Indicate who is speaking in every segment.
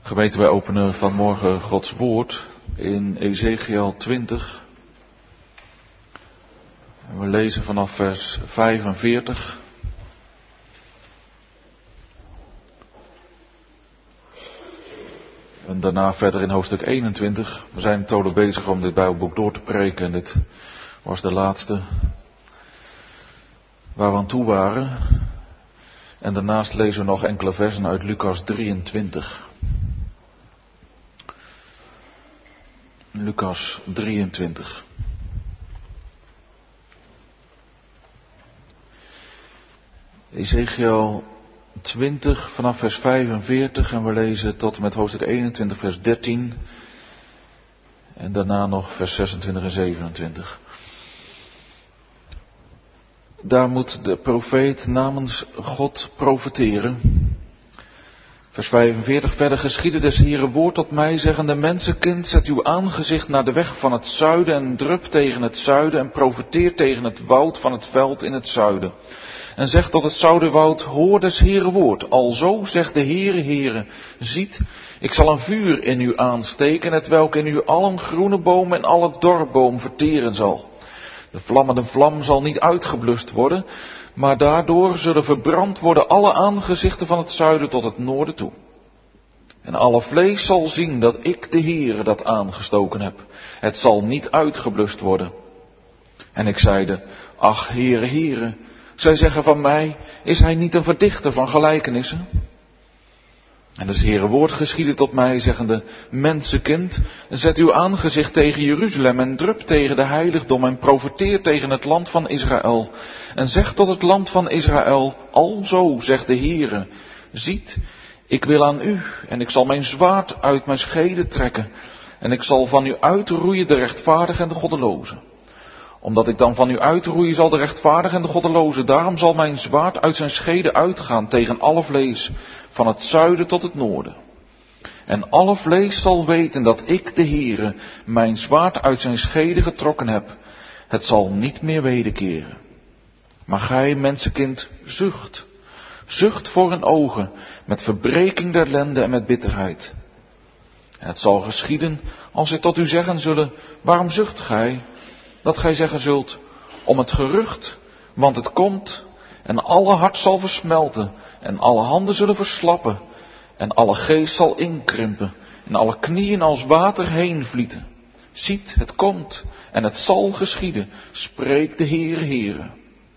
Speaker 1: Gemeente, wij openen vanmorgen Gods woord in Ezechiel 20. En we lezen vanaf vers 45. En daarna verder in hoofdstuk 21. We zijn totaal bezig om dit Bijbelboek door te preken. En dit was de laatste waar we aan toe waren. En daarnaast lezen we nog enkele versen uit Lucas 23. Lucas 23. Ezechiel 20 vanaf vers 45 en we lezen tot en met hoofdstuk 21 vers 13 en daarna nog vers 26 en 27. Daar moet de profeet namens God profeteren. Vers 45, verder geschiedde des Heeren woord tot mij, zeggende, mensenkind, zet uw aangezicht naar de weg van het zuiden en drup tegen het zuiden en profeteer tegen het woud van het veld in het zuiden. En zeg tot het zuidenwoud, hoor des Heeren woord. Alzo zegt de Heere, ziet, ik zal een vuur in u aansteken, hetwelk in u allen groene boom en alle dorboom verteren zal. De vlammende vlam zal niet uitgeblust worden, maar daardoor zullen verbrand worden alle aangezichten van het zuiden tot het noorden toe. En alle vlees zal zien dat ik de Heere dat aangestoken heb. Het zal niet uitgeblust worden. En ik zeide, ach Heere, zij zeggen van mij, is hij niet een verdichter van gelijkenissen? En het Heere woord geschiedde tot mij, zeggende, mensenkind, zet uw aangezicht tegen Jeruzalem en drup tegen de heiligdom en profeteer tegen het land van Israël. En zeg tot het land van Israël, alzo zegt de Heere, ziet, ik wil aan u en ik zal mijn zwaard uit mijn schede trekken en ik zal van u uitroeien de rechtvaardige en de goddeloze. Omdat ik dan van u uitroeien zal de rechtvaardige en de goddeloze, daarom zal mijn zwaard uit zijn schede uitgaan tegen alle vlees, van het zuiden tot het noorden. En alle vlees zal weten dat ik, de Heere, mijn zwaard uit zijn schede getrokken heb. Het zal niet meer wederkeren. Maar gij, mensenkind, zucht voor hun ogen, met verbreking der lende en met bitterheid. En het zal geschieden, als zij tot u zeggen zullen, waarom zucht gij? Dat gij zeggen zult, om het gerucht, want het komt, en alle hart zal versmelten, en alle handen zullen verslappen, en alle geest zal inkrimpen, en alle knieën als water heen vlieten. Ziet, het komt, en het zal geschieden, spreekt de Heere.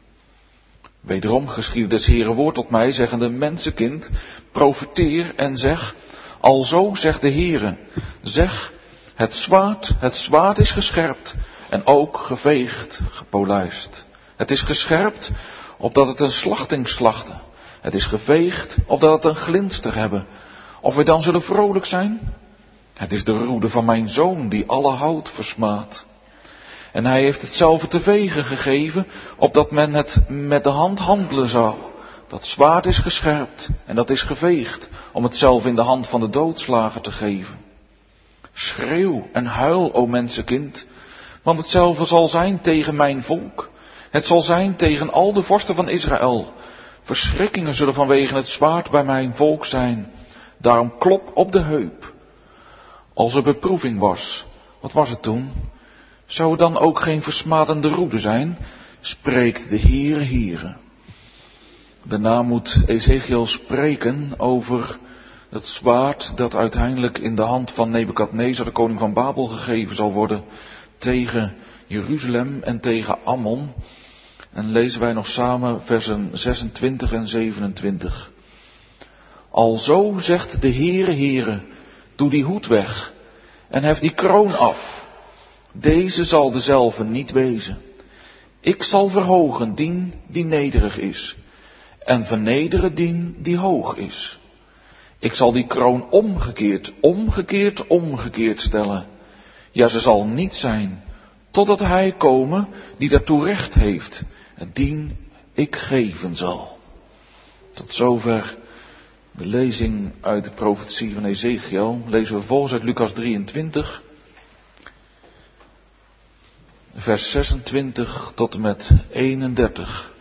Speaker 1: Wederom geschiedde des Heere woord tot mij, zeggende, mensenkind, profeteer en zeg, alzo zegt de Heere, zeg, het zwaard is gescherpt, en ook geveegd, gepolijst. Het is gescherpt, opdat het een slachting slachte. Het is geveegd, opdat het een glinster hebben. Of wij dan zullen vrolijk zijn? Het is de roede van mijn zoon, die alle hout versmaadt. En hij heeft hetzelfde te vegen gegeven, opdat men het met de hand handelen zou. Dat zwaard is gescherpt, en dat is geveegd, om het zelf in de hand van de doodslager te geven. Schreeuw en huil, o mensenkind, want hetzelfde zal zijn tegen mijn volk. Het zal zijn tegen al de vorsten van Israël. Verschrikkingen zullen vanwege het zwaard bij mijn volk zijn. Daarom klop op de heup. Als er beproeving was, wat was het toen? Zou er dan ook geen versmadende roede zijn? Spreekt de Heere. Daarna moet Ezechiel spreken over het zwaard dat uiteindelijk in de hand van Nebukadnezar, de koning van Babel, gegeven zal worden tegen Jeruzalem en tegen Ammon. En lezen wij nog samen versen 26 en 27. Alzo zegt de Heere, doe die hoed weg en hef die kroon af. Deze zal dezelfde niet wezen. Ik zal verhogen dien die nederig is en vernederen dien die hoog is. Ik zal die kroon omgekeerd stellen. Ja, ze zal niet zijn, totdat hij komen die daartoe recht heeft, en dien ik geven zal. Tot zover de lezing uit de profetie van Ezechiel. Lezen we vervolgens uit Lucas 23, vers 26 tot en met 31.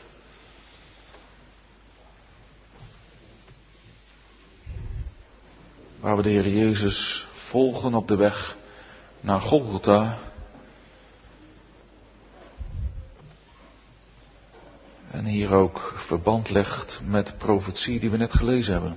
Speaker 1: waar we de Heer Jezus volgen op de weg naar Golgotha. En hier ook verband legt met de profetie die we net gelezen hebben.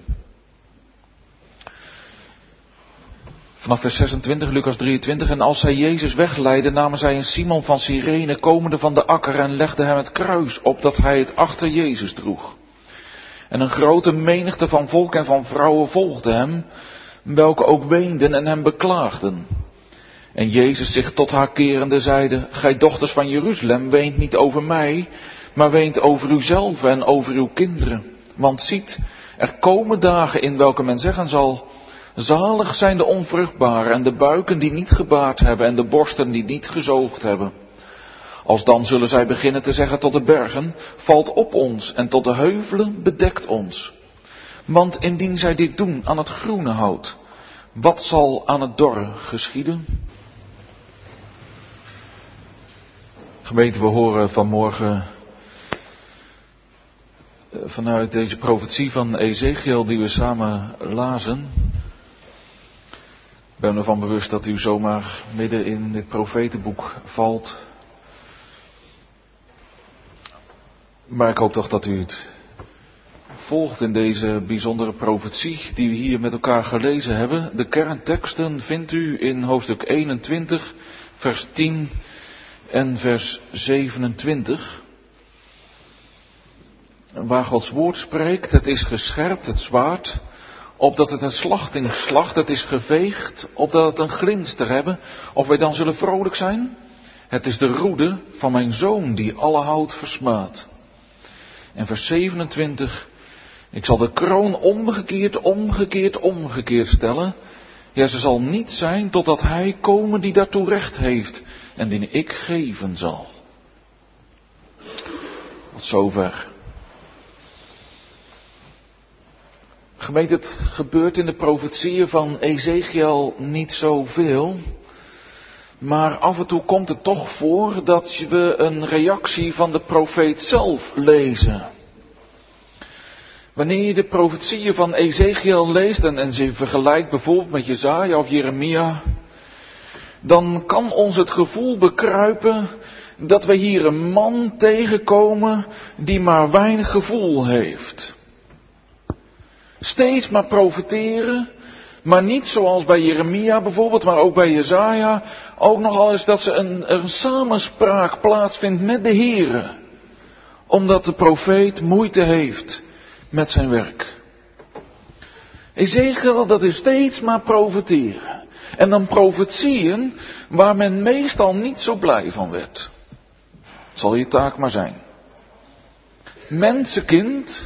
Speaker 1: Vanaf vers 26, Lucas 23. En als zij Jezus wegleidden, namen zij een Simon van Cyrene, komende van de akker, en legden hem het kruis op, dat hij het achter Jezus droeg. En een grote menigte van volk en van vrouwen volgde hem, welke ook weenden en hem beklaagden. En Jezus zich tot haar kerende zeide: Gij dochters van Jeruzalem, weent niet over mij, maar weent over uzelf en over uw kinderen. Want ziet, er komen dagen in welke men zeggen zal: Zalig zijn de onvruchtbaren en de buiken die niet gebaard hebben en de borsten die niet gezoogd hebben. Alsdan zullen zij beginnen te zeggen tot de bergen: Valt op ons, en tot de heuvelen: Bedekt ons. Want indien zij dit doen aan het groene hout, wat zal aan het dorre geschieden? Gemeente, we horen vanmorgen vanuit deze profetie van Ezechiel die we samen lazen. Ik ben ervan bewust dat u zomaar midden in dit profetenboek valt. Maar ik hoop toch dat u het volgt in deze bijzondere profetie die we hier met elkaar gelezen hebben. De kernteksten vindt u in hoofdstuk 21, vers 10 en vers 27. Waar Gods woord spreekt: Het is gescherpt, het zwaard, opdat het een slachting slacht, het is geveegd, opdat het een glinster hebben, of wij dan zullen vrolijk zijn. Het is de roede van mijn zoon die alle hout versmaadt. En vers 27, ik zal de kroon omgekeerd stellen. Ja, ze zal niet zijn totdat hij komen die daartoe recht heeft en die ik geven zal. Tot zover. Gemeente, het gebeurt in de profetieën van Ezechiel niet zoveel. Maar af en toe komt het toch voor dat we een reactie van de profeet zelf lezen. Wanneer je de profetieën van Ezechiel leest en ze vergelijkt bijvoorbeeld met Jesaja of Jeremia, dan kan ons het gevoel bekruipen dat we hier een man tegenkomen die maar weinig gevoel heeft. Steeds maar profeteren, maar niet zoals bij Jeremia bijvoorbeeld, maar ook bij Jesaja, ook nogal eens dat ze een samenspraak plaatsvindt met de Here, omdat de profeet moeite heeft met zijn werk. Ezechiel, dat is steeds maar profeteren. En dan profetieën waar men meestal niet zo blij van werd. Het zal je taak maar zijn. Mensenkind,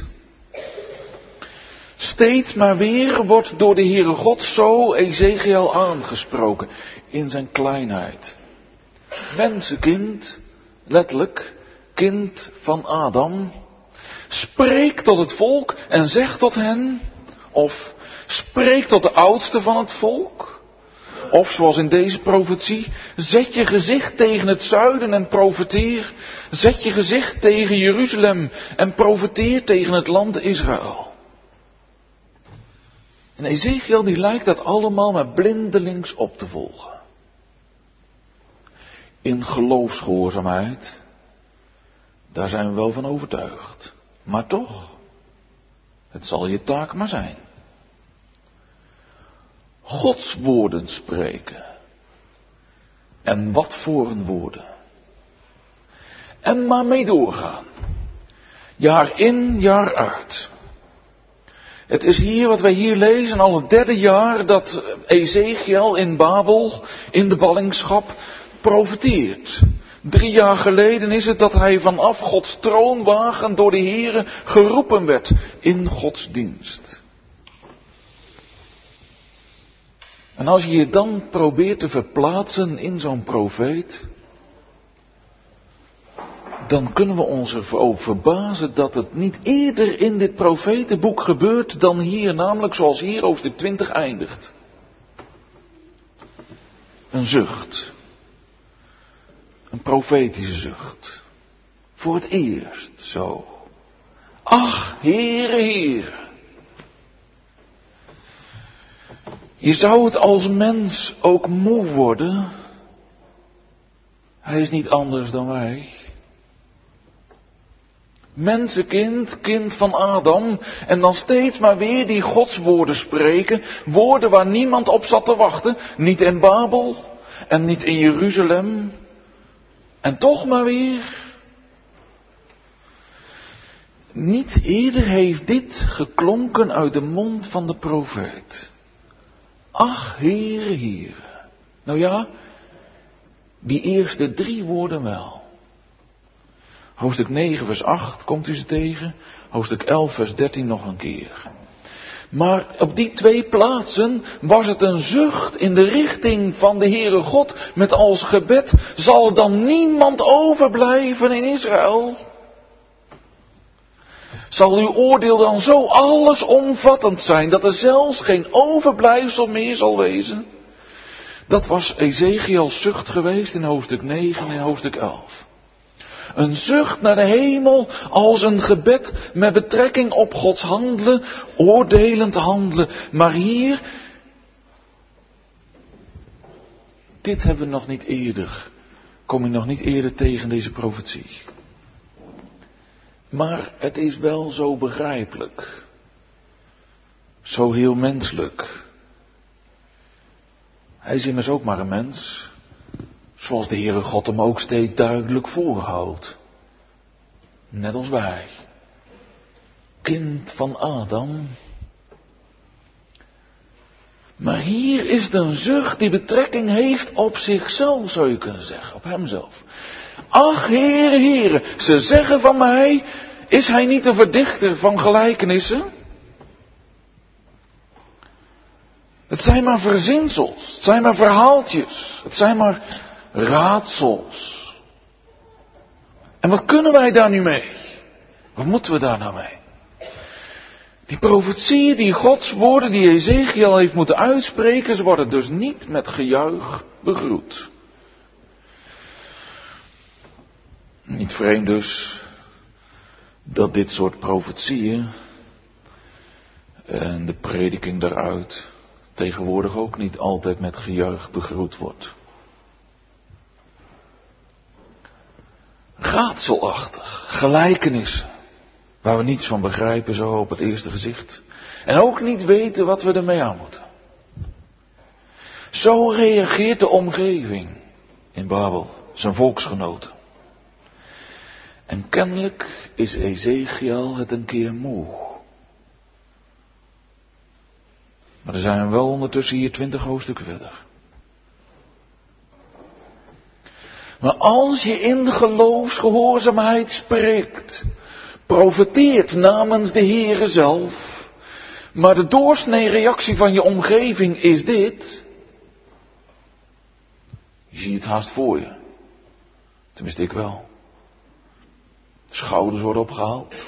Speaker 1: steeds maar weer wordt door de Heere God zo Ezechiel aangesproken in zijn kleinheid. Mensenkind, letterlijk, kind van Adam, spreek tot het volk en zeg tot hen, of spreek tot de oudste van het volk. Of zoals in deze profetie, zet je gezicht tegen het zuiden en profeteer. Zet je gezicht tegen Jeruzalem en profeteer tegen het land Israël. En Ezechiel die lijkt dat allemaal maar blindelings op te volgen. In geloofsgehoorzaamheid, daar zijn we wel van overtuigd. Maar toch, het zal je taak maar zijn. Gods woorden spreken. En wat voor een woorden. En maar mee doorgaan. Jaar in, jaar uit. Het is hier wat wij hier lezen al het 3e jaar dat Ezechiel in Babel, in de ballingschap, profeteert. 3 jaar geleden is het dat hij vanaf Gods troonwagen door de Heere geroepen werd in Gods dienst. En als je je dan probeert te verplaatsen in zo'n profeet, dan kunnen we ons erover verbazen dat het niet eerder in dit profetenboek gebeurt dan hier, namelijk zoals hier hoofdstuk 20 eindigt. Een zucht. Een profetische zucht. Voor het eerst zo. Ach, Heere, Heere. Je zou het als mens ook moe worden. Hij is niet anders dan wij. Mensenkind, kind van Adam, en dan steeds maar weer die godswoorden spreken, woorden waar niemand op zat te wachten, niet in Babel en niet in Jeruzalem, en toch maar weer. Niet eerder heeft dit geklonken uit de mond van de profeet. Ach, Heere, Heere. Nou ja, die eerste 3 woorden wel. Hoofdstuk 9 vers 8 komt u ze tegen. Hoofdstuk 11 vers 13 nog een keer. Maar op die 2 plaatsen was het een zucht in de richting van de Heere God. Met als gebed: zal er dan niemand overblijven in Israël? Zal uw oordeel dan zo allesomvattend zijn dat er zelfs geen overblijfsel meer zal wezen? Dat was Ezechiels zucht geweest in hoofdstuk 9 en hoofdstuk 11. Een zucht naar de hemel als een gebed met betrekking op Gods handelen, oordelend handelen. Maar hier, dit hebben we nog niet eerder, kom je nog niet eerder tegen deze profetie. Maar het is wel zo begrijpelijk. Zo heel menselijk. Hij is immers ook maar een mens. Zoals de Heere God hem ook steeds duidelijk voorhoudt. Net als wij. Kind van Adam. Maar hier is het een zucht die betrekking heeft op zichzelf, zou je kunnen zeggen. Op hemzelf. Ach, Heere, Heere, ze zeggen van mij, is hij niet een verdichter van gelijkenissen? Het zijn maar verzinsels, het zijn maar verhaaltjes, het zijn maar raadsels. En wat kunnen wij daar nu mee? Wat moeten we daar nou mee? Die profetieën, die Gods woorden die Ezechiel heeft moeten uitspreken, ze worden dus niet met gejuich begroet. Niet vreemd dus dat dit soort profetieën en de prediking daaruit tegenwoordig ook niet altijd met gejuich begroet wordt. Raadselachtig, gelijkenissen, waar we niets van begrijpen zo op het eerste gezicht. En ook niet weten wat we ermee aan moeten. Zo reageert de omgeving in Babel, zijn volksgenoten. En kennelijk is Ezechiel het een keer moe. Maar er zijn wel ondertussen hier 20 hoofdstukken verder. Maar als je in geloofsgehoorzaamheid spreekt, profeteert namens de Heere zelf, maar de doorsnee reactie van je omgeving is dit. Je ziet het haast voor je. Tenminste ik wel. Schouders worden opgehaald.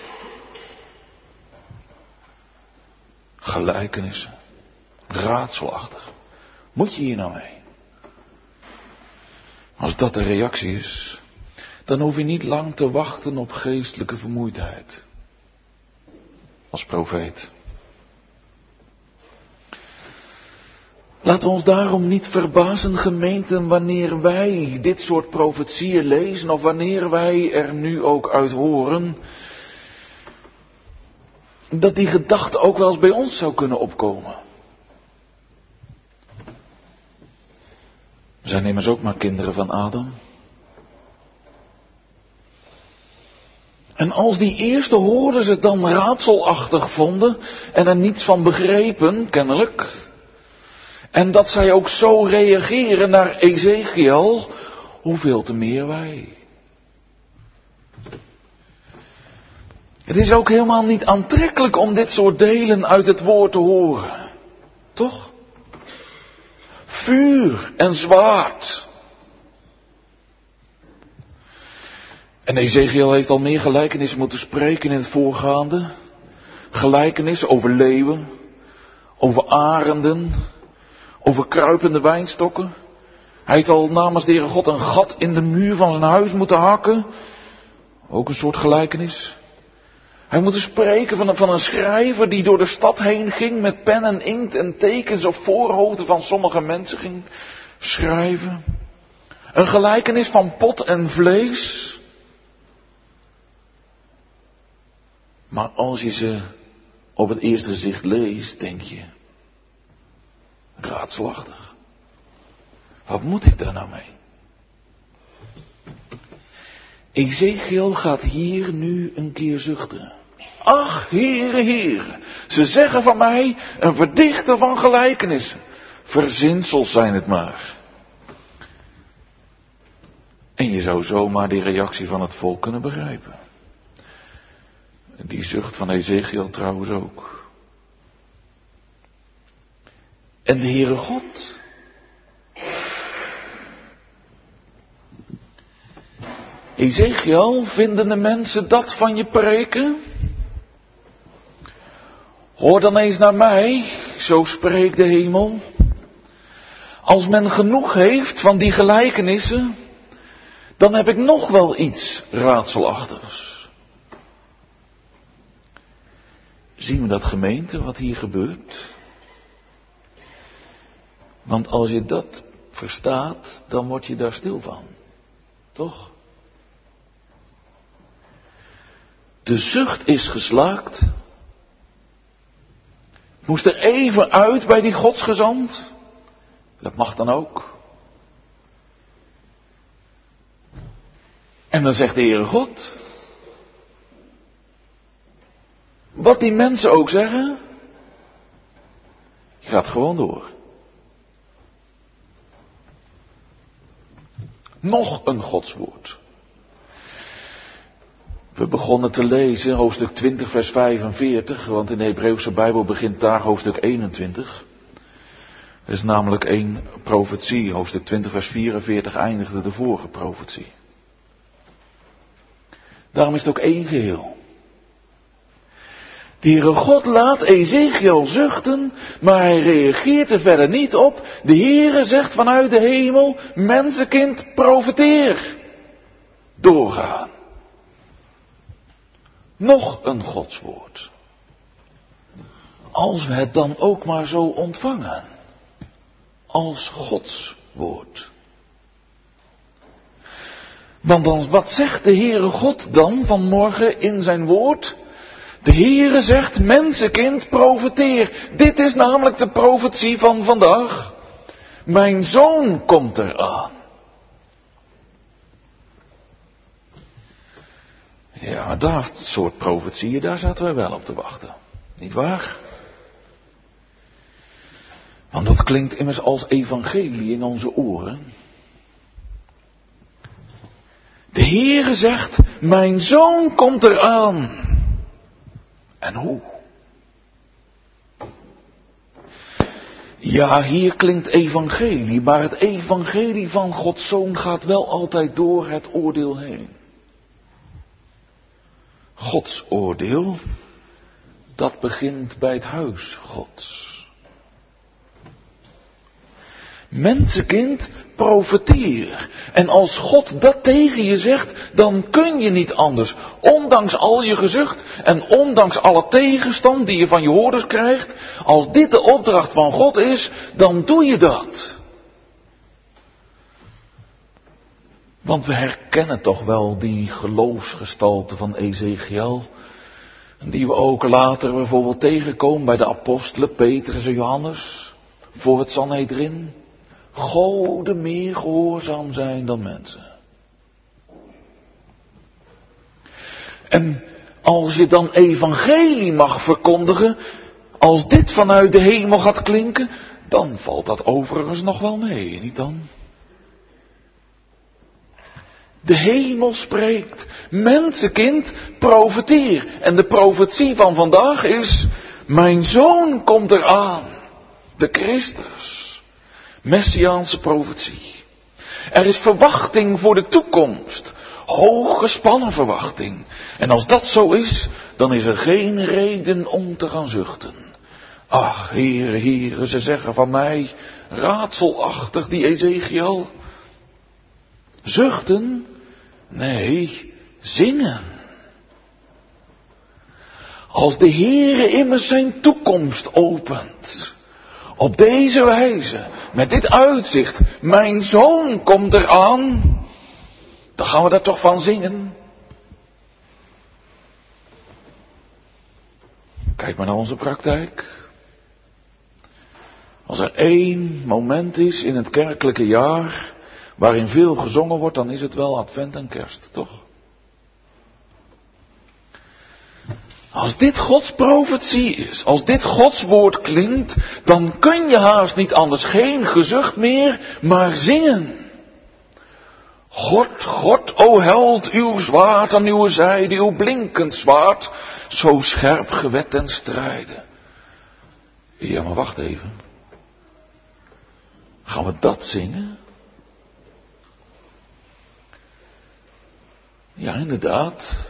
Speaker 1: Gelijkenissen. Raadselachtig. Moet je hier nou mee? Als dat de reactie is, dan hoef je niet lang te wachten op geestelijke vermoeidheid. Als profeet. Laat ons daarom niet verbazen, gemeenten, wanneer wij dit soort profetieën lezen, of wanneer wij er nu ook uit horen, dat die gedachte ook wel eens bij ons zou kunnen opkomen. We zijn immers ook maar kinderen van Adam. En als die eerste hoorders het dan raadselachtig vonden en er niets van begrepen, kennelijk, en dat zij ook zo reageren naar Ezechiel, hoeveel te meer wij. Het is ook helemaal niet aantrekkelijk om dit soort delen uit het woord te horen. Toch? Vuur en zwaard. En Ezechiel heeft al meer gelijkenissen moeten spreken in het voorgaande. Gelijkenissen over leeuwen, over arenden, over kruipende wijnstokken. Hij heeft al namens de Heere God een gat in de muur van zijn huis moeten hakken. Ook een soort gelijkenis. Hij moet spreken van een schrijver die door de stad heen ging met pen en inkt en tekens op voorhoofden van sommige mensen ging schrijven. Een gelijkenis van pot en vlees. Maar als je ze op het eerste gezicht leest, denk je, raadselachtig. Wat moet ik daar nou mee? Ezechiel gaat hier nu een keer zuchten. Ach, heren, heren, ze zeggen van mij een verdichter van gelijkenissen. Verzinsels zijn het maar. En je zou zomaar die reactie van het volk kunnen begrijpen. Die zucht van Ezechiel trouwens ook. En de Heere God. Ezechiel, vinden de mensen dat van je preken? Hoor dan eens naar mij, zo spreekt de hemel. Als men genoeg heeft van die gelijkenissen, dan heb ik nog wel iets raadselachtigs. Zien we dat, gemeente, wat hier gebeurt? Want als je dat verstaat, dan word je daar stil van. Toch? De zucht is geslaakt. Moest er even uit bij die godsgezant. Dat mag dan ook. En dan zegt de Heere God. Wat die mensen ook zeggen. Je gaat gewoon door. Nog een godswoord. We begonnen te lezen hoofdstuk 20 vers 45, want in de Hebreeuwse Bijbel begint daar hoofdstuk 21. Er is namelijk één profetie, hoofdstuk 20 vers 44 eindigde de vorige profetie. Daarom is het ook één geheel. De Heere God laat Ezechiel zuchten, maar hij reageert er verder niet op. De Heere zegt vanuit de hemel, mensenkind, profeteer. Doorgaan. Nog een godswoord. Als we het dan ook maar zo ontvangen. Als godswoord. Want dan, wat zegt de Heere God dan vanmorgen in zijn woord? De Heere zegt, mensenkind, profeteer. Dit is namelijk de profetie van vandaag. Mijn zoon komt eraan. Ja, maar dat soort profetieën, daar zaten wij wel op te wachten. Niet waar? Want dat klinkt immers als evangelie in onze oren. De Heere zegt, mijn zoon komt eraan. En hoe? Ja, hier klinkt evangelie, maar het evangelie van Gods Zoon gaat wel altijd door het oordeel heen. Gods oordeel, dat begint bij het huis Gods. Mensenkind, profeteer. En als God dat tegen je zegt, dan kun je niet anders. Ondanks al je gezucht en ondanks alle tegenstand die je van je hoorders krijgt. Als dit de opdracht van God is, dan doe je dat. Want we herkennen toch wel die geloofsgestalte van Ezechiel. Die we ook later bijvoorbeeld tegenkomen bij de apostelen Petrus en Johannes. Voor het Sanhedrin. Goden meer gehoorzaam zijn dan mensen. En als je dan evangelie mag verkondigen, als dit vanuit de hemel gaat klinken, dan valt dat overigens nog wel mee, niet dan? De hemel spreekt, mensenkind, profeteer. En de profetie van vandaag is, mijn zoon komt eraan, de Christus. Messiaanse profetie. Er is verwachting voor de toekomst. Hooggespannen verwachting. En als dat zo is, dan is er geen reden om te gaan zuchten. Ach, heren, heren, ze zeggen van mij, raadselachtig die Ezechiel. Zuchten? Nee, zingen. Als de Heere immers zijn toekomst opent. Op deze wijze, met dit uitzicht, mijn zoon komt eraan. Dan gaan we daar toch van zingen. Kijk maar naar onze praktijk. Als er één moment is in het kerkelijke jaar waarin veel gezongen wordt, dan is het wel Advent en Kerst, toch? Als dit Gods profetie is, als dit Gods woord klinkt, dan kun je haast niet anders, geen gezucht meer, maar zingen. God, God, o held, uw zwaard aan uw zijde, uw blinkend zwaard, zo scherp gewet ten strijde. Ja, maar wacht even. Gaan we dat zingen? Ja, inderdaad.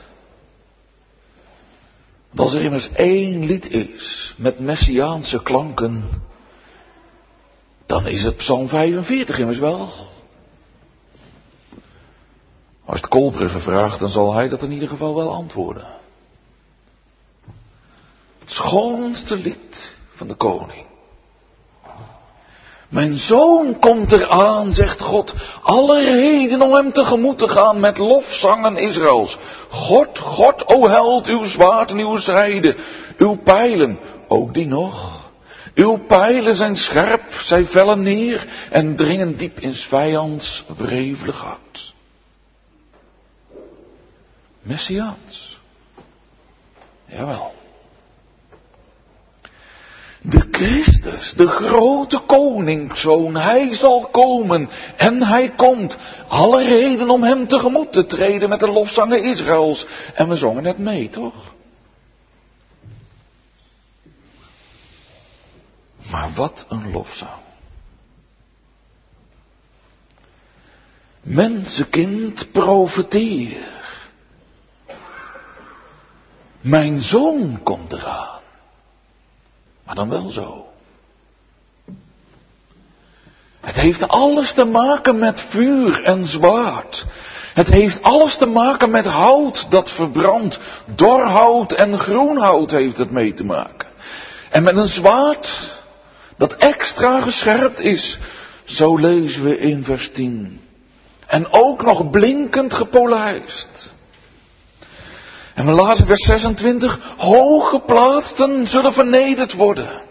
Speaker 1: Want als er immers één lied is met messiaanse klanken, dan is het Psalm 45 immers wel. Als het Kolbrugge vraagt, dan zal hij dat in ieder geval wel antwoorden. Het schoonste lied van de koning. Mijn zoon komt eraan, zegt God, alle reden om hem tegemoet te gaan met lofzangen Israëls. God, God, o held, uw zwaard en uw zijde, uw pijlen, ook die nog. Uw pijlen zijn scherp, zij vellen neer en dringen diep in 's vijands wrevelig hart. Messiaans. Jawel. De Christus, de grote koningszoon, hij zal komen en hij komt. Alle reden om hem tegemoet te treden met de lofzangen Israëls. En we zongen net mee, toch? Maar wat een lofzang. Mensenkind, profeteer. Mijn zoon komt eraan. Maar dan wel zo. Het heeft alles te maken met vuur en zwaard. Het heeft alles te maken met hout dat verbrandt. Dor hout en groen hout heeft het mee te maken. En met een zwaard dat extra gescherpt is. Zo lezen we in vers 10. En ook nog blinkend gepolijst. En we lazen vers 26. Hooggeplaatsten zullen vernederd worden.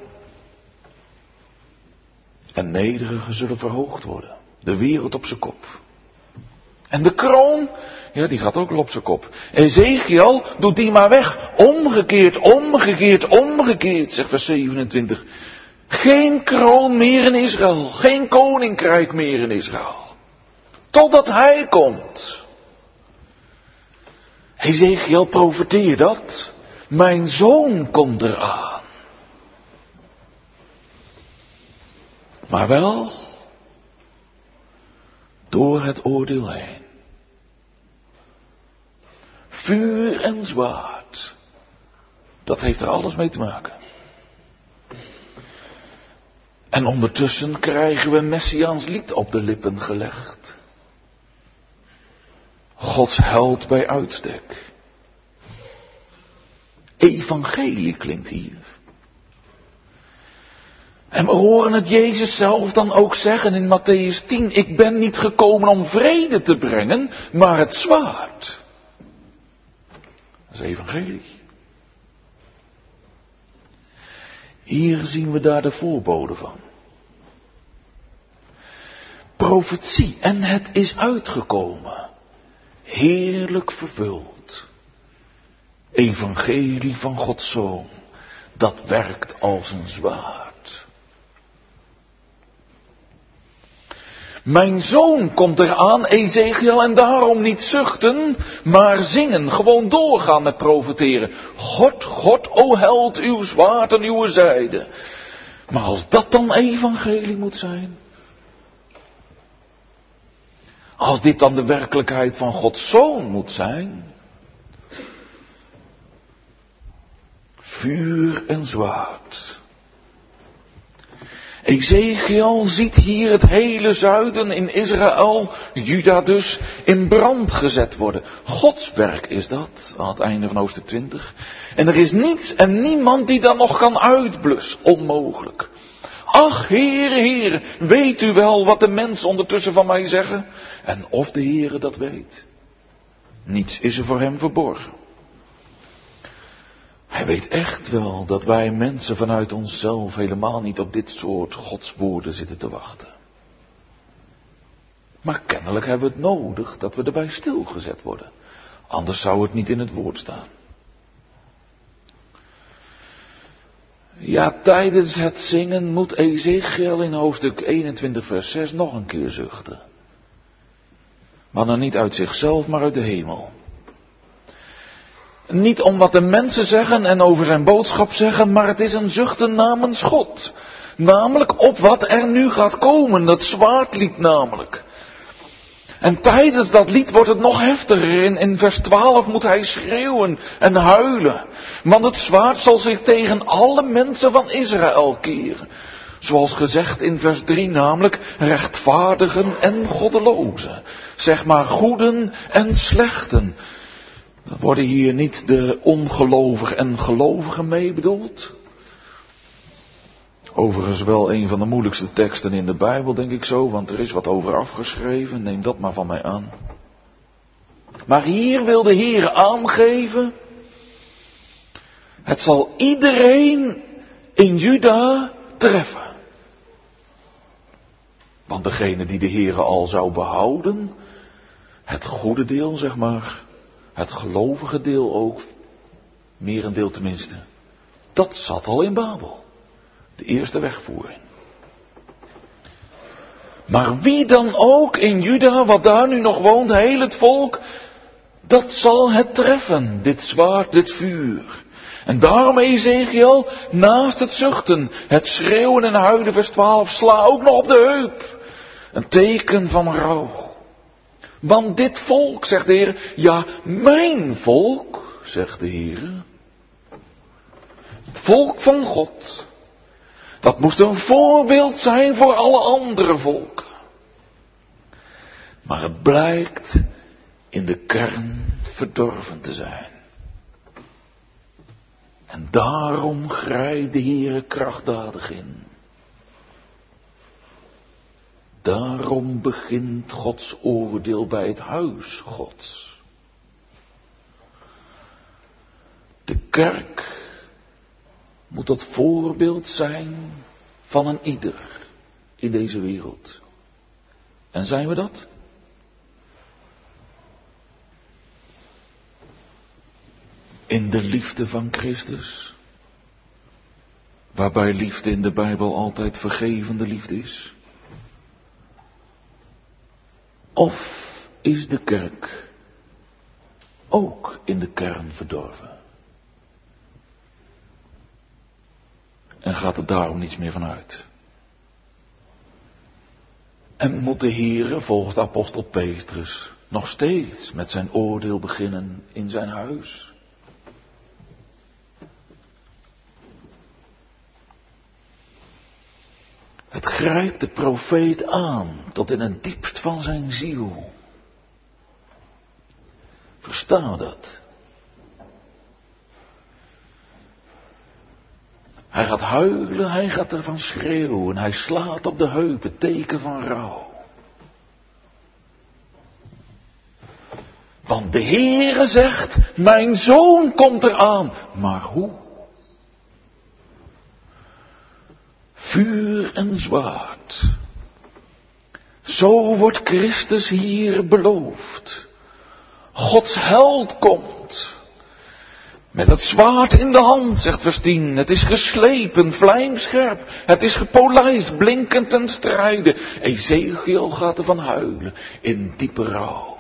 Speaker 1: En nederigen zullen verhoogd worden. De wereld op zijn kop. En de kroon, ja, die gaat ook wel op zijn kop. Ezekiel doet die maar weg. Omgekeerd, omgekeerd, omgekeerd, zegt vers 27. Geen kroon meer in Israël. Geen koninkrijk meer in Israël. Totdat hij komt. Ezekiel profeteer dat. Mijn zoon komt eraan. Maar wel door het oordeel heen. Vuur en zwaard. Dat heeft er alles mee te maken. En ondertussen krijgen we een Messiaans lied op de lippen gelegd. Gods held bij uitstek. Evangelie klinkt hier. En we horen het Jezus zelf dan ook zeggen in Mattheüs 10. Ik ben niet gekomen om vrede te brengen, maar het zwaard. Dat is evangelie. Hier zien we daar de voorbode van. Profetie, en het is uitgekomen. Heerlijk vervuld. Evangelie van Gods Zoon, dat werkt als een zwaard. Mijn zoon komt eraan, Ezekiel, en daarom niet zuchten, maar zingen, gewoon doorgaan met profeteren. God, God, o held, uw zwaard en uw zijde. Maar als dat dan evangelie moet zijn, als dit dan de werkelijkheid van Gods Zoon moet zijn, vuur en zwaard. Ezekiel ziet hier het hele zuiden in Israël, Juda dus, in brand gezet worden. Gods werk is dat, aan het einde van hoofdstuk 20. En er is niets en niemand die dat nog kan uitblussen. Onmogelijk. Ach, Heere, Heere, weet u wel wat de mensen ondertussen van mij zeggen? En of de Heere dat weet. Niets is er voor hem verborgen. Hij weet echt wel dat wij mensen vanuit onszelf helemaal niet op dit soort godswoorden zitten te wachten. Maar kennelijk hebben we het nodig dat we erbij stilgezet worden. Anders zou het niet in het woord staan. Ja, tijdens het zingen moet Ezekiel in hoofdstuk 21 vers 6 nog een keer zuchten. Maar dan niet uit zichzelf, maar uit de hemel. Niet om wat de mensen zeggen en over zijn boodschap zeggen, maar het is een zuchten namens God. Namelijk op wat er nu gaat komen, dat zwaardlied namelijk. En tijdens dat lied wordt het nog heftiger. In vers 12 moet hij schreeuwen en huilen. Want het zwaard zal zich tegen alle mensen van Israël keren. Zoals gezegd in vers 3 namelijk, rechtvaardigen en goddelozen. Zeg maar goeden en slechten. Dan worden hier niet de ongelovigen en gelovigen mee bedoeld. Overigens wel een van de moeilijkste teksten in de Bijbel, denk ik zo, want er is wat over afgeschreven, neem dat maar van mij aan. Maar hier wil de Heer aangeven, het zal iedereen in Juda treffen. Want degene die de Heer al zou behouden, het goede deel zeg maar, het gelovige deel ook, merendeel tenminste, dat zat al in Babel. De eerste wegvoering. Maar wie dan ook in Juda, wat daar nu nog woont, heel het volk, dat zal het treffen, dit zwaard, dit vuur. En daarom Ezekiel, naast het zuchten, het schreeuwen en huilen, vers 12, sla ook nog op de heup. Een teken van rouw. Want dit volk, zegt de Heer, ja, mijn volk, zegt de Heer. Het volk van God. Dat moest een voorbeeld zijn voor alle andere volken. Maar het blijkt in de kern verdorven te zijn. En daarom grijpt de Heere krachtdadig in. Daarom begint Gods oordeel bij het huis Gods. De kerk moet dat voorbeeld zijn van een ieder in deze wereld. En zijn we dat? In de liefde van Christus, waarbij liefde in de Bijbel altijd vergevende liefde is? Of is de kerk ook in de kern verdorven? En gaat er daarom niets meer van uit? En moet de Heere, volgens de apostel Petrus, nog steeds met zijn oordeel beginnen in zijn huis? Het grijpt de profeet aan tot in het diepst van zijn ziel. Versta dat? Hij gaat huilen, hij gaat ervan schreeuwen, hij slaat op de heupen, teken van rouw. Want de Heere zegt, mijn zoon komt eraan. Maar hoe? Vuur en zwaard. Zo wordt Christus hier beloofd. Gods held komt. Met het zwaard in de hand, zegt vers 10. Het is geslepen, vlijmscherp. Het is gepolijst, blinkend ten strijde. Ezekiel gaat ervan huilen in diepe rouw.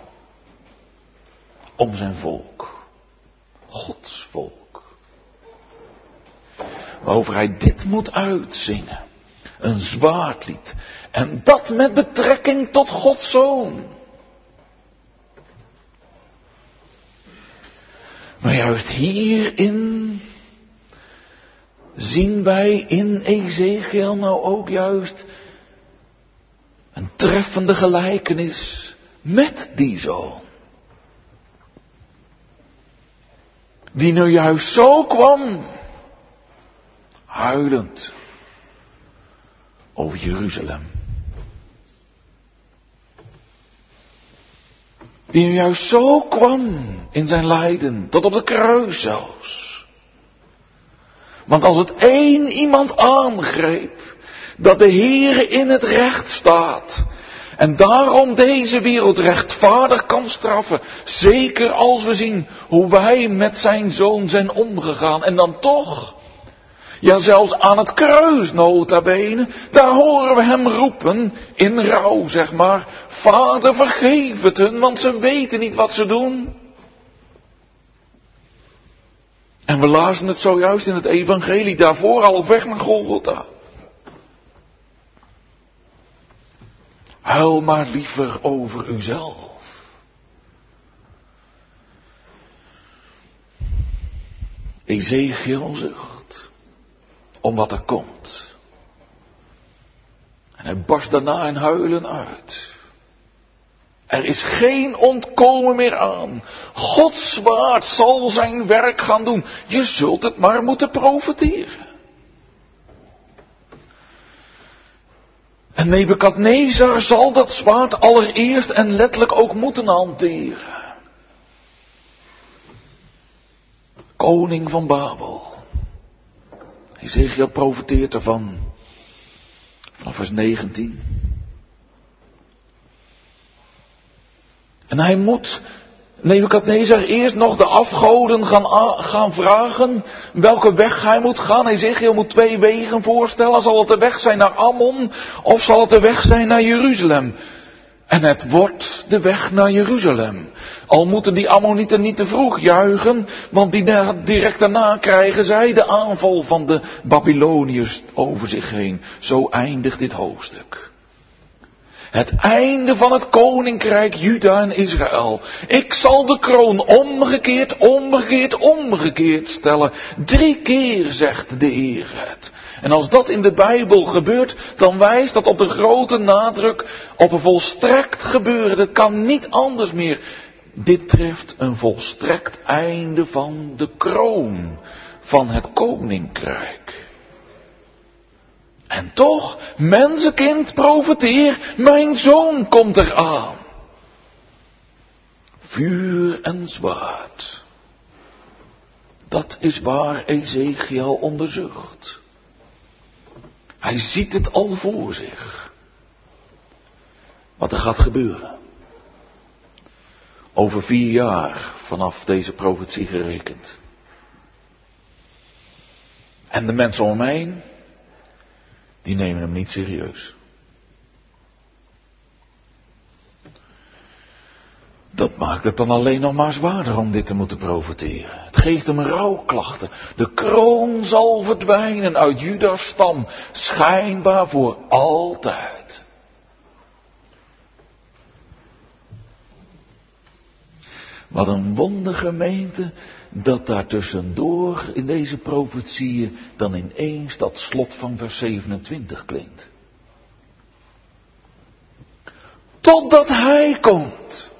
Speaker 1: Om zijn volk. Gods volk. Waarover hij dit moet uitzingen. Een zwaardlied. En dat met betrekking tot Gods Zoon. Maar juist hierin zien wij in Ezekiel nou ook juist een treffende gelijkenis met die zoon. Die nu juist zo kwam, huilend over Jeruzalem. Die nu juist zo kwam in zijn lijden, tot op de kruis zelfs. Want als het één iemand aangreep, dat de Heere in het recht staat, en daarom deze wereld rechtvaardig kan straffen, zeker als we zien hoe wij met zijn zoon zijn omgegaan, en dan toch, ja zelfs aan het kruis nota bene, daar horen we hem roepen, in rouw zeg maar, Vader vergeef het hun, want ze weten niet wat ze doen. En we lazen het zojuist in het evangelie, daarvoor al op weg naar Golgotha. Huil maar liever over uzelf. Ezekiel zucht om wat er komt. En hij barst daarna in huilen uit. Er is geen ontkomen meer aan. Gods zwaard zal zijn werk gaan doen. Je zult het maar moeten profeteren. En Nebukadnezar zal dat zwaard allereerst en letterlijk ook moeten hanteren. Koning van Babel. Ezekiel profeteert ervan. Vanaf vers 19. En hij moet Nebukadnezar eerst nog de afgoden gaan vragen welke weg hij moet gaan. Ezekiel moet 2 wegen voorstellen. Zal het de weg zijn naar Ammon of zal het de weg zijn naar Jeruzalem? En het wordt de weg naar Jeruzalem. Al moeten die Ammonieten niet te vroeg juichen, want direct daarna krijgen zij de aanval van de Babyloniërs over zich heen. Zo eindigt dit hoofdstuk. Het einde van het koninkrijk Juda en Israël. Ik zal de kroon omgekeerd stellen. 3 keer zegt de Heer het. En als dat in de Bijbel gebeurt, dan wijst dat op de grote nadruk op een volstrekt gebeuren. Dat kan niet anders meer. Dit treft een volstrekt einde van de kroon van het koninkrijk. En toch, mensenkind, profeteer, mijn zoon komt eraan. Vuur en zwaard. Dat is waar Ezekiel onderzoekt. Hij ziet het al voor zich. Wat er gaat gebeuren. Over 4 jaar vanaf deze profetie gerekend. En de mensen om hem heen, die nemen hem niet serieus. Dat maakt het dan alleen nog maar zwaarder om dit te moeten profeteren. Het geeft hem rouwklachten. De kroon zal verdwijnen uit Juda's stam, schijnbaar voor altijd. Wat een wondergemeente dat daar tussendoor in deze profetieën dan ineens dat slot van vers 27 klinkt. Totdat hij komt.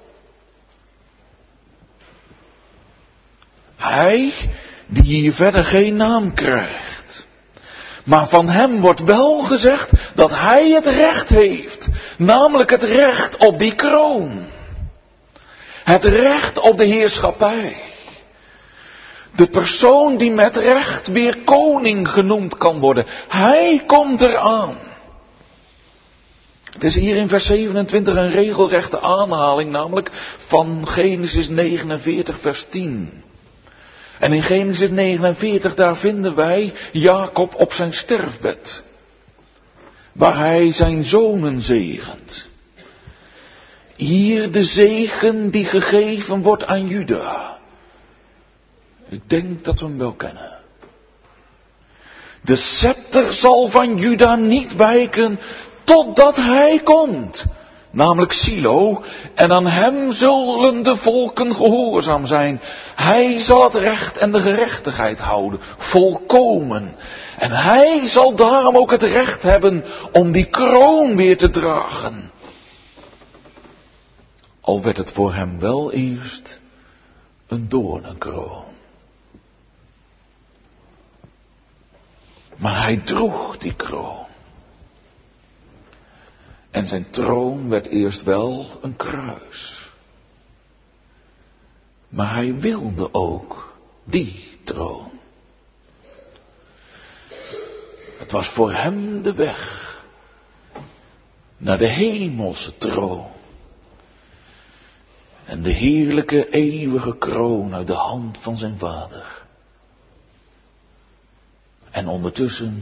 Speaker 1: Hij die hier verder geen naam krijgt. Maar van hem wordt wel gezegd dat hij het recht heeft. Namelijk het recht op die kroon. Het recht op de heerschappij. De persoon die met recht weer koning genoemd kan worden. Hij komt eraan. Het is hier in vers 27 een regelrechte aanhaling, namelijk van Genesis 49 vers 10. En in Genesis 49 daar vinden wij Jacob op zijn sterfbed. Waar hij zijn zonen zegent. Hier de zegen die gegeven wordt aan Juda. Ik denk dat we hem wel kennen. De scepter zal van Juda niet wijken totdat hij komt. Namelijk Silo. En aan hem zullen de volken gehoorzaam zijn. Hij zal het recht en de gerechtigheid houden. Volkomen. En hij zal daarom ook het recht hebben om die kroon weer te dragen. Al werd het voor hem wel eerst een doornenkroon. Maar hij droeg die kroon. En zijn troon werd eerst wel een kruis. Maar hij wilde ook die troon. Het was voor hem de weg naar de hemelse troon. En de heerlijke eeuwige kroon uit de hand van zijn vader. En ondertussen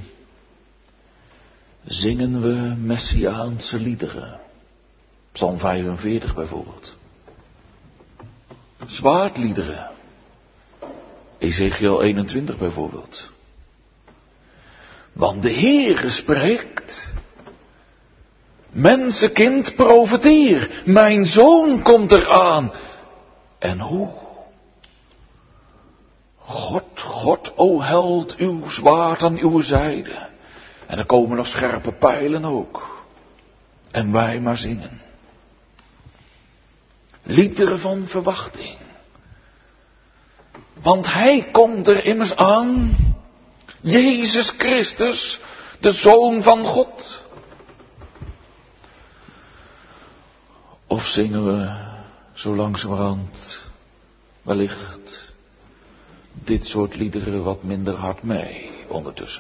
Speaker 1: zingen we messiaanse liederen. Psalm 45 bijvoorbeeld. Zwaardliederen. Ezekiel 21 bijvoorbeeld. Want de Heere spreekt. Mensenkind, profeteer. Mijn zoon komt eraan. En hoe? God, o held, uw zwaard aan uw zijde. En er komen nog scherpe pijlen ook. En wij maar zingen. Liederen van verwachting. Want hij komt er immers aan. Jezus Christus, de Zoon van God. Of zingen we zo langzamerhand wellicht dit soort liederen wat minder hard mee ondertussen.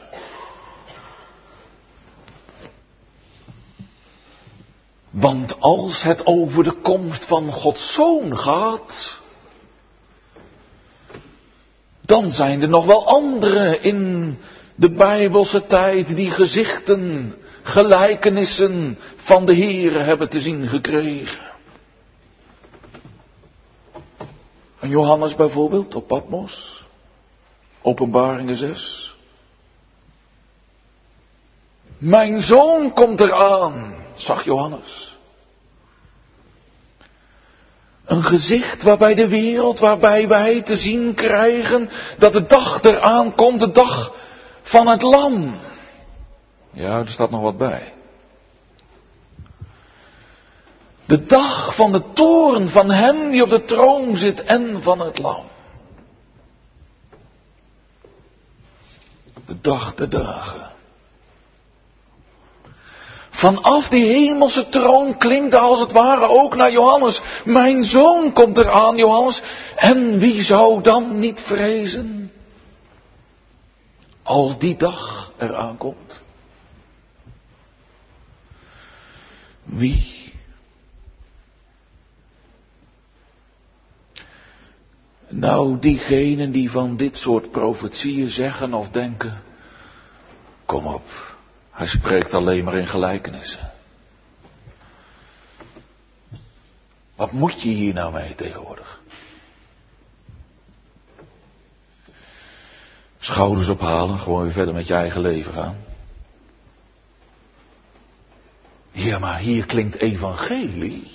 Speaker 1: Want als het over de komst van Gods Zoon gaat, dan zijn er nog wel andere in de Bijbelse tijd die gezichten, gelijkenissen van de Heere hebben te zien gekregen. En Johannes bijvoorbeeld op Patmos, Openbaringen 6. Mijn zoon komt eraan, zag Johannes. Een gezicht waarbij de wereld, waarbij wij te zien krijgen dat de dag eraan komt, de dag van het lam. Ja, er staat nog wat bij. De dag van de toorn van hem die op de troon zit en van het lam. De dag der dagen. Vanaf die hemelse troon klinkt als het ware ook naar Johannes. Mijn zoon komt eraan, Johannes. En wie zou dan niet vrezen? Als die dag eraan komt. Wie? Nou, diegenen die van dit soort profetieën zeggen of denken. Kom op, hij spreekt alleen maar in gelijkenissen. Wat moet je hier nou mee tegenwoordig? Schouders ophalen, gewoon weer verder met je eigen leven gaan. Ja, maar hier klinkt evangelie.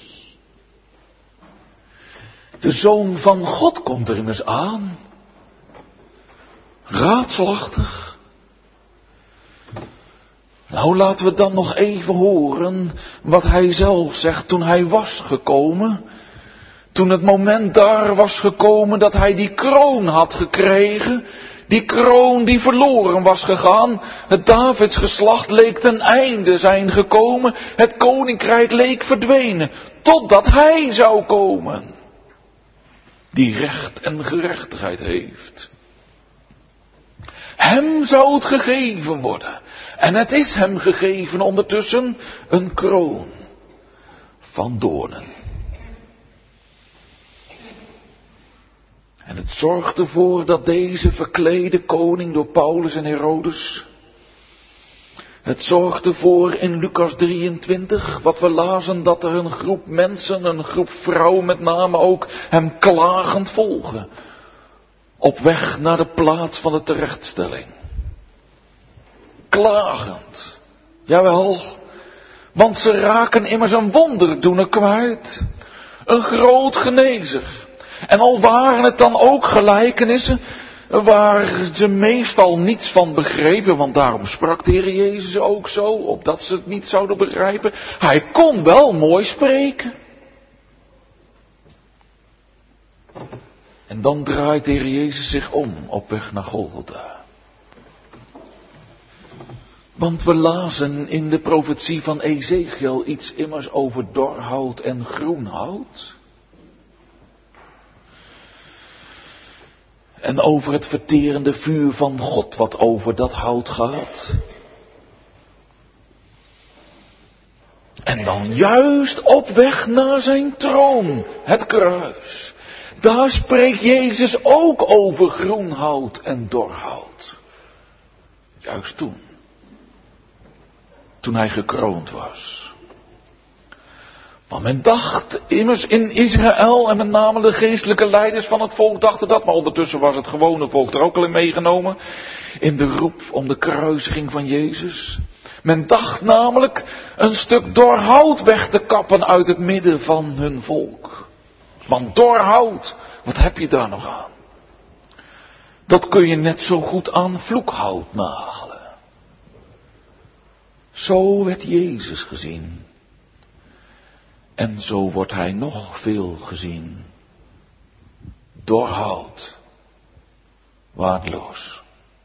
Speaker 1: De Zoon van God komt er immers aan. Raadselachtig. Nou, laten we dan nog even horen wat hij zelf zegt toen hij was gekomen. Toen het moment daar was gekomen dat hij die kroon had gekregen. Die kroon die verloren was gegaan. Het Davidsgeslacht leek ten einde zijn gekomen. Het koninkrijk leek verdwenen. Totdat hij zou komen. Die recht en gerechtigheid heeft. Hem zou het gegeven worden. En het is hem gegeven ondertussen een kroon van doornen. En het zorgt ervoor dat deze verklede koning door Paulus en Herodes. Het zorgt ervoor in Lucas 23, wat we lazen, dat er een groep mensen, een groep vrouwen met name ook, hem klagend volgen. Op weg naar de plaats van de terechtstelling. Klagend. Jawel, want ze raken immers een wonderdoener kwijt. Een groot genezer. En al waren het dan ook gelijkenissen, waar ze meestal niets van begrepen, want daarom sprak de Heer Jezus ook zo, opdat ze het niet zouden begrijpen. Hij kon wel mooi spreken. En dan draait de Heer Jezus zich om op weg naar Golgotha. Want we lazen in de profetie van Ezekiel iets immers over dor hout en groen hout. En over het verterende vuur van God wat over dat hout gaat. En dan juist op weg naar zijn troon, het kruis. Daar spreekt Jezus ook over groen hout en dor hout. Juist toen. Toen hij gekroond was. Want men dacht immers in Israël, en met name de geestelijke leiders van het volk dachten dat, maar ondertussen was het gewone volk er ook al in meegenomen, in de roep om de kruisiging van Jezus. Men dacht namelijk een stuk dor hout weg te kappen uit het midden van hun volk. Want dor hout, wat heb je daar nog aan? Dat kun je net zo goed aan vloekhout nagelen. Zo werd Jezus gezien. En zo wordt hij nog veel gezien. Dor hout. Waardeloos.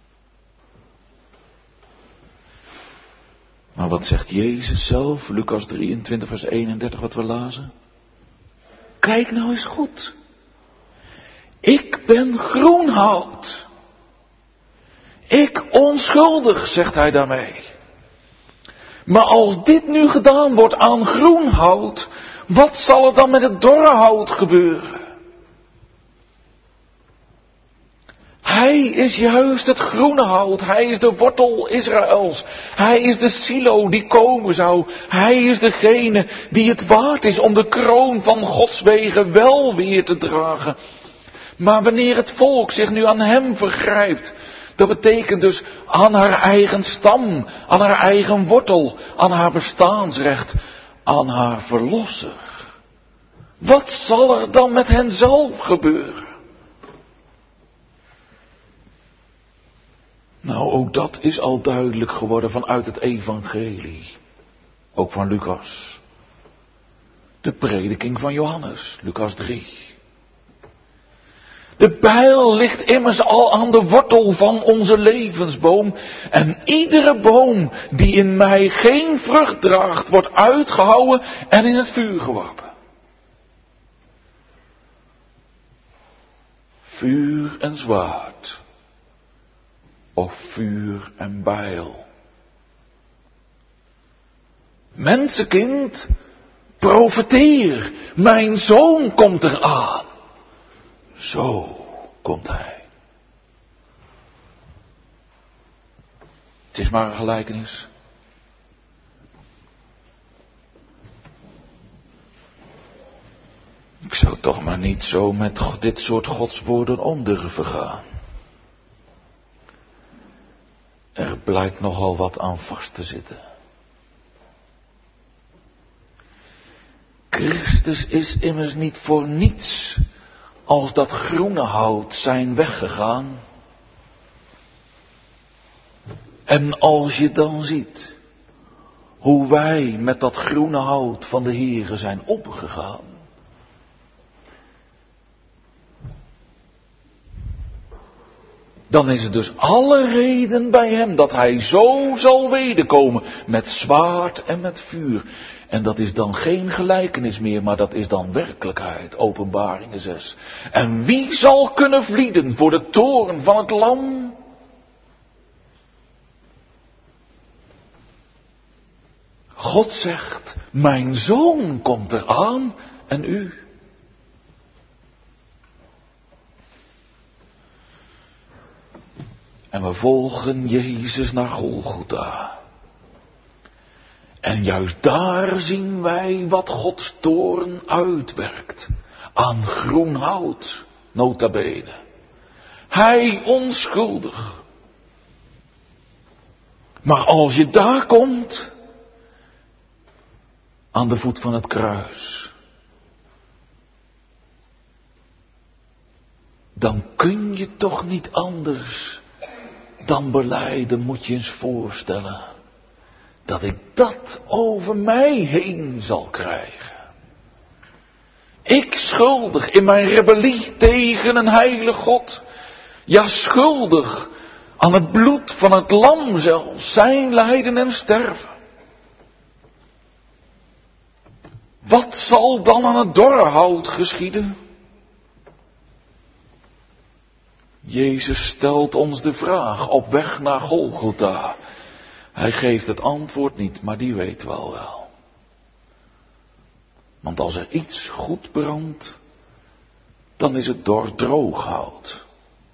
Speaker 1: Maar wat zegt Jezus zelf? Lucas 23 vers 31 wat we lazen. Kijk nou eens goed. Ik ben groen hout. Ik onschuldig, zegt hij daarmee. Maar als dit nu gedaan wordt aan groen hout, wat zal er dan met het dorre hout gebeuren? Hij is juist het groene hout, hij is de wortel Israëls, hij is de silo die komen zou, hij is degene die het waard is om de kroon van Gods wegen wel weer te dragen. Maar wanneer het volk zich nu aan hem vergrijpt, dat betekent dus aan haar eigen stam, aan haar eigen wortel, aan haar bestaansrecht, aan haar verlosser. Wat zal er dan met hen zelf gebeuren? Nou, ook dat is al duidelijk geworden vanuit het evangelie. Ook van Lucas. De prediking van Johannes, Lucas 3. De bijl ligt immers al aan de wortel van onze levensboom. En iedere boom die in mij geen vrucht draagt, wordt uitgehouwen en in het vuur geworpen. Vuur en zwaard. Of vuur en bijl. Mensenkind, profeteer, mijn zoon komt eraan. Zo komt hij. Het is maar een gelijkenis. Ik zou toch maar niet zo met dit soort godswoorden om durven gaan. Er blijkt nogal wat aan vast te zitten. Christus is immers niet voor niets als dat groene hout zijn weggegaan. En als je dan ziet hoe wij met dat groene hout van de Heere zijn opgegaan. Dan is het dus alle reden bij hem dat hij zo zal wederkomen met zwaard en met vuur. En dat is dan geen gelijkenis meer, maar dat is dan werkelijkheid, Openbaringen 6. En wie zal kunnen vlieden voor de toorn van het lam? God zegt, mijn zoon komt eraan en u. En we volgen Jezus naar Golgotha. En juist daar zien wij wat Gods toorn uitwerkt. Aan groen hout, nota bene. Hij onschuldig. Maar als je daar komt, aan de voet van het kruis. dan kun je toch niet anders dan belijden, moet je eens voorstellen, dat ik dat over mij heen zal krijgen. Ik schuldig in mijn rebellie tegen een heilig God. Ja, schuldig aan het bloed van het lam zelfs, zijn lijden en sterven. Wat zal dan aan het dorre hout geschieden? Jezus stelt ons de vraag op weg naar Golgotha. Hij geeft het antwoord niet, maar die weet wel. Want als er iets goed brandt, dan is het door droog hout.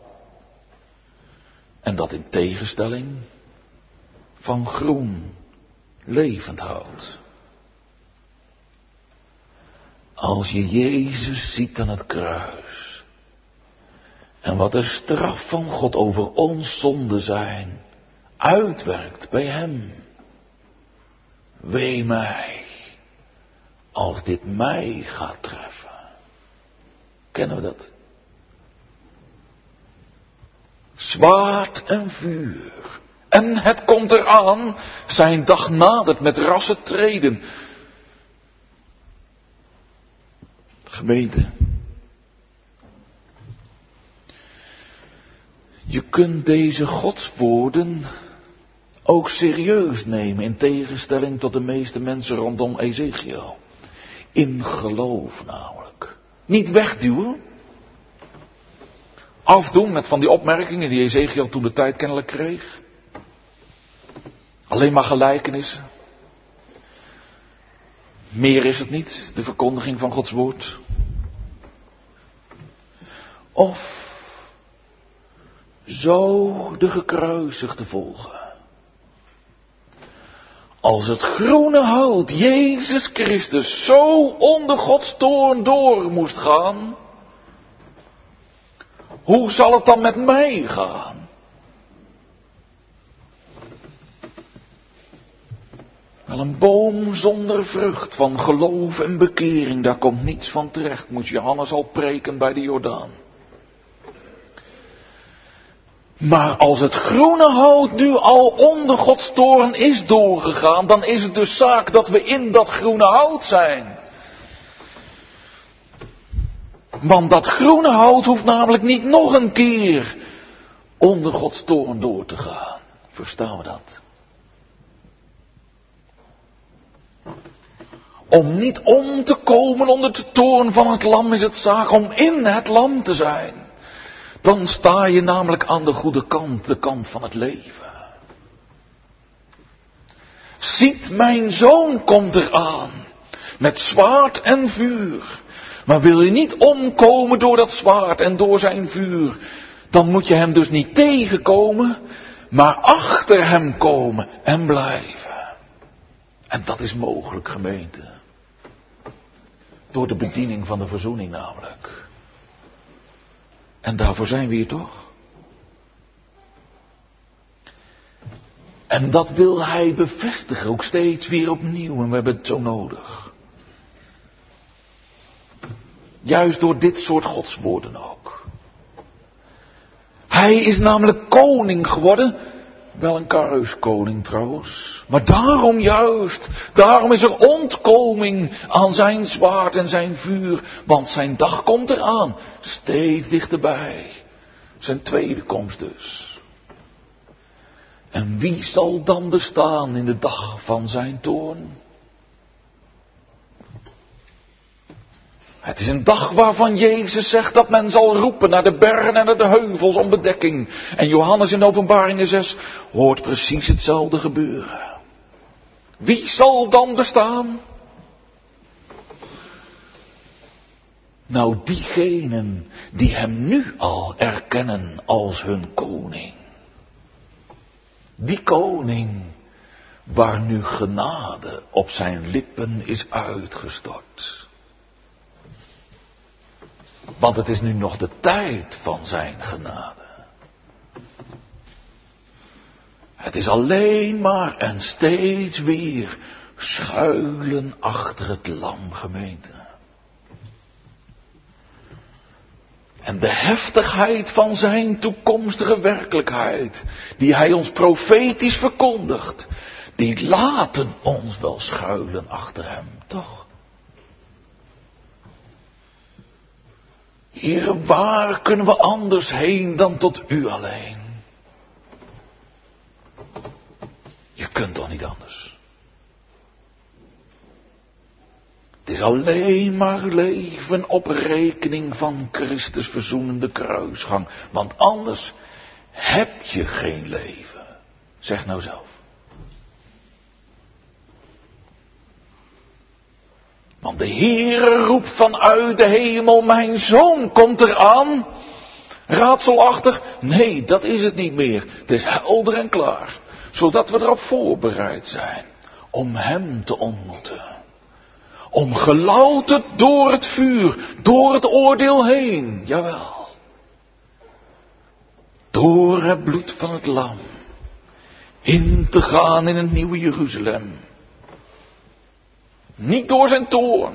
Speaker 1: En dat in tegenstelling van groen, levend hout. Als je Jezus ziet aan het kruis, en wat de straf van God over ons zonde zijn, uitwerkt bij hem. Wee mij, als dit mij gaat treffen. Kennen we dat? Zwaard en vuur. En het komt eraan, zijn dag nadert met rasse treden. Gemeente. Je kunt deze godswoorden ook serieus nemen, in tegenstelling tot de meeste mensen rondom Ezechiel. In geloof namelijk. Niet wegduwen. Afdoen met van die opmerkingen die Ezechiel toen de tijd kennelijk kreeg. Alleen maar gelijkenissen. Meer is het niet, de verkondiging van Gods woord. Of zo de gekruisigde volgen. Als het groene hout, Jezus Christus, zo onder Gods toorn door moest gaan, hoe zal het dan met mij gaan? Wel, een boom zonder vrucht van geloof en bekering, daar komt niets van terecht, moest Johannes al preken bij de Jordaan. Maar als het groene hout nu al onder Gods toorn is doorgegaan, dan is het dus zaak dat we in dat groene hout zijn. Want dat groene hout hoeft namelijk niet nog een keer onder Gods toorn door te gaan. Verstaan we dat? Om niet om te komen onder de toorn van het lam is het zaak om in het lam te zijn. Dan sta je namelijk aan de goede kant, de kant van het leven. Ziet, mijn zoon komt eraan, met zwaard en vuur. Maar wil je niet omkomen door dat zwaard en door zijn vuur, dan moet je hem dus niet tegenkomen, maar achter hem komen en blijven. En dat is mogelijk, gemeente. Door de bediening van de verzoening namelijk. En daarvoor zijn we hier toch? En dat wil hij bevestigen, ook steeds weer opnieuw. En we hebben het zo nodig. Juist door dit soort godswoorden ook. Hij is namelijk koning geworden. Wel een kruiskoning trouwens. Maar daarom juist. Daarom is er ontkoming aan zijn zwaard en zijn vuur. Want zijn dag komt eraan. Steeds dichterbij. Zijn tweede komst dus. En wie zal dan bestaan in de dag van zijn toorn? Het is een dag waarvan Jezus zegt dat men zal roepen naar de bergen en naar de heuvels om bedekking. En Johannes in Openbaringen 6 hoort precies hetzelfde gebeuren. Wie zal dan bestaan? Nou, diegenen die hem nu al erkennen als hun koning. Die koning waar nu genade op zijn lippen is uitgestort. Want het is nu nog de tijd van zijn genade. Het is alleen maar en steeds weer schuilen achter het lam, gemeente. En de heftigheid van zijn toekomstige werkelijkheid, die hij ons profetisch verkondigt, die laten ons wel schuilen achter hem, toch? Heere, waar kunnen we anders heen dan tot u alleen? Je kunt toch niet anders? Het is alleen maar leven op rekening van Christus verzoenende kruisgang. Want anders heb je geen leven. Zeg nou zelf. Want de Heere roept vanuit de hemel, mijn zoon komt eraan. Raadselachtig? Nee, dat is het niet meer. Het is helder en klaar. Zodat we erop voorbereid zijn om hem te ontmoeten. Om gelouterd door het vuur, door het oordeel heen, jawel. Door het bloed van het lam. In te gaan in het nieuwe Jeruzalem. Niet door zijn toorn.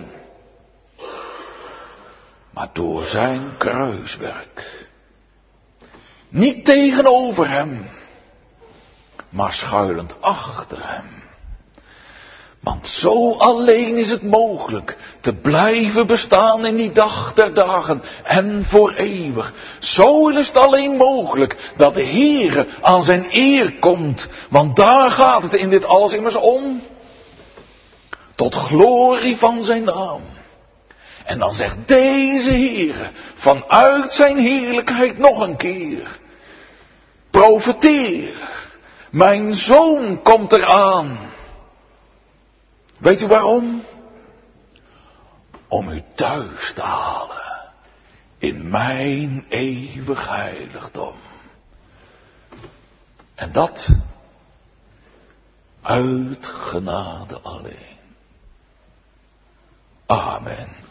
Speaker 1: Maar door zijn kruiswerk. Niet tegenover hem. Maar schuilend achter hem. Want zo alleen is het mogelijk te blijven bestaan in die dag der dagen en voor eeuwig. Zo is het alleen mogelijk dat de Heere aan zijn eer komt. Want daar gaat het in dit alles immers om. Tot glorie van zijn naam. En dan zegt deze Heere vanuit zijn heerlijkheid nog een keer. Profeteer. Mijn zoon komt eraan. Weet u waarom? Om u thuis te halen. In mijn eeuwig heiligdom. En dat uit genade alleen. Amen.